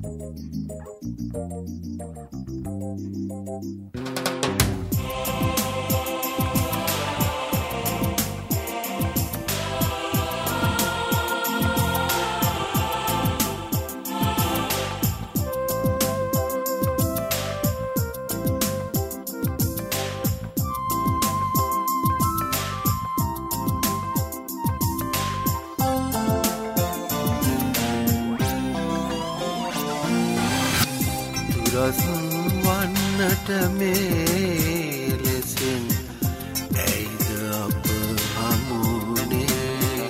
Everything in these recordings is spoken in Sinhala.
වන්නට මේ ලෙසින් ඇයිද අප හමුනේ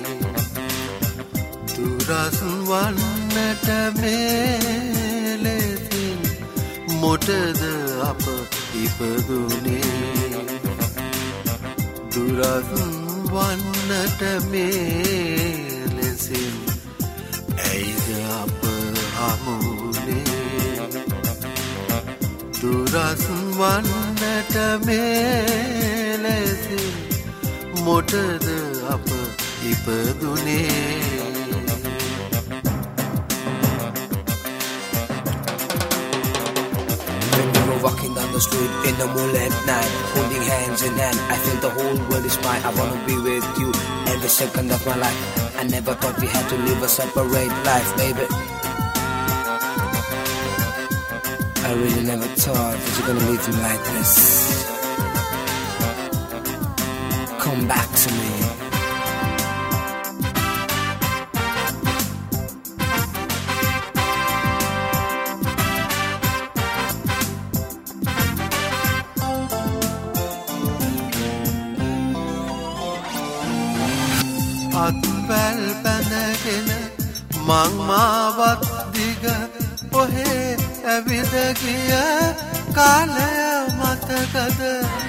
දුරස් වන්නට මේ ලෙසින් මොටද අප ඉපදුනේ දුරස් වන්නට මේ ලෙසින් ඇයිද අප හමුනේ දුරස් වන්නට මේ ලෙසින් මොටද අප ඉපදුනේ Walking down the street in the moonlit night, holding hands in hand, I feel the whole world is mine. I wanna be with you every second of my life. I never thought we had to live a separate life, baby. I really never thought that you're gonna leave me like this. Come back to me. අත්වැල් පැනගෙන මං මාවත් දිග ඔහේ ඇවිද ගිය කාලය මතකද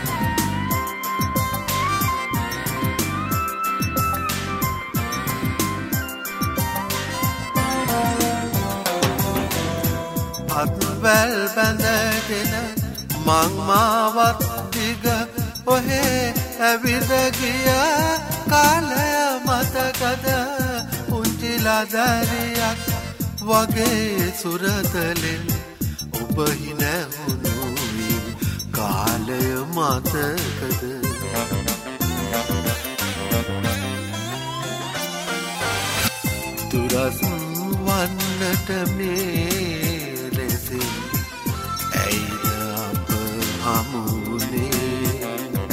අත්වැල් පැනගෙන මං මාවත් දිග ඔහේ ඇවිද ගිය කාලය මතකද පුංචිලා දරියක් වගේ සුරතලෙන් ඔබ හිනැහුණු කාලය මතකද දුරස් වන්නට මේ ලෙසින් ඇයිද අප හමුනේ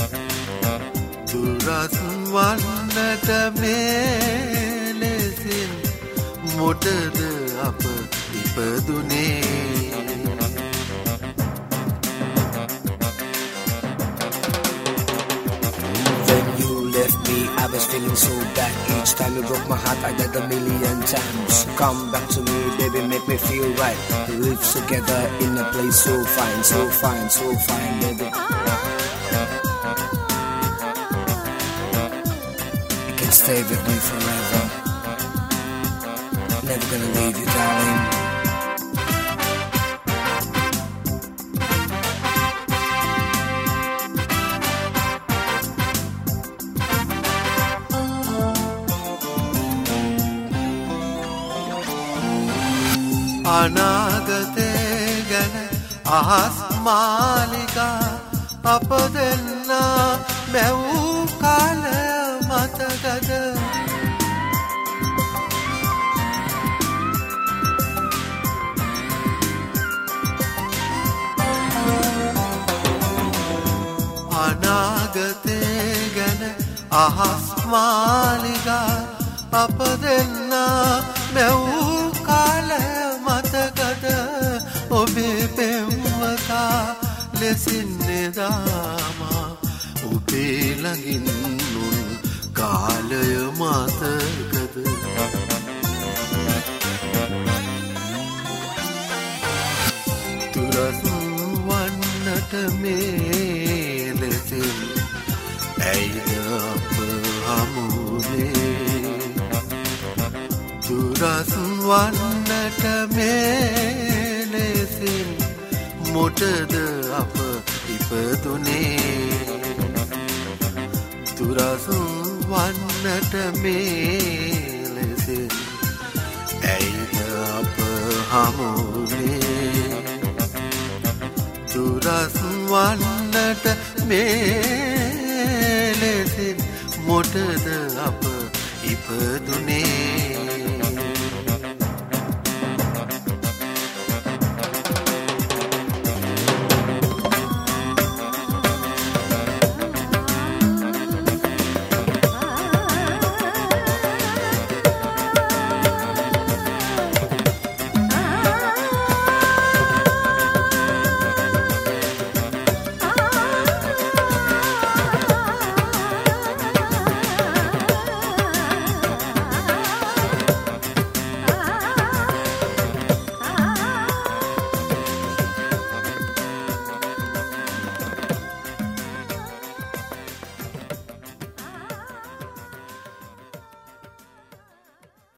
දුරස් වන්නට මේ ලෙසින් මොටද අප ඉපදුනේ When you left me, I was feeling so bad. Each time you broke my heart, I died a million times. Come back to me, baby, make me feel right. We live together in a place so fine, so fine, so fine, baby. You can stay with me forever. Never gonna leave you, darling. අනාගතේ ගැන අහස් මාලිකා අප දෙන්නා මැවූ කාලය මතකද අනාගතේ ගැන අහස් මාලිකා අප දෙන්නා මැවූ කාලය මතකද ඔබේ පෙම්වතා ලෙසින් නෙදාමා ඔබේ ළඟින් නුන් කාලය මතකද දුරස් වන්නට මේ ලෙසින් ඇයිද අප හමුනේ දුරස් වන්නට මේ ලෙසින් මොටද අප ඉපදුනේ දුරස් වන්නට මේ ලෙසින් ඇයිද අප හමුනේ වන්නට මේ ලෙසින් මොටද අප ඉපදුනේ